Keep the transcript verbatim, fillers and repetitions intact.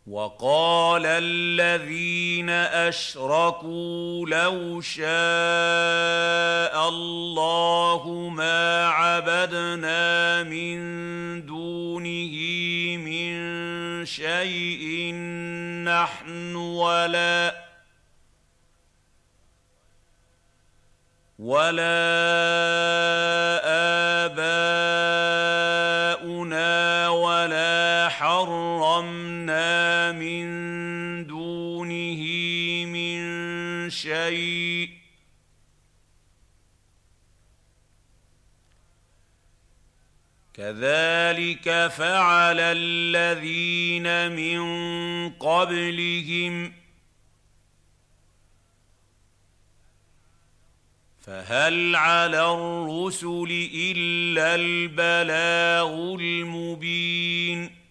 وقال الذين أشركوا لو شاء الله ما عبدنا من دونه من شيء نحن ولا ولا آباؤنا ولا حرمنا من دونه من شيء كذلك فعل الذين من قبلهم فهل على الرسل إلا البلاغ المبين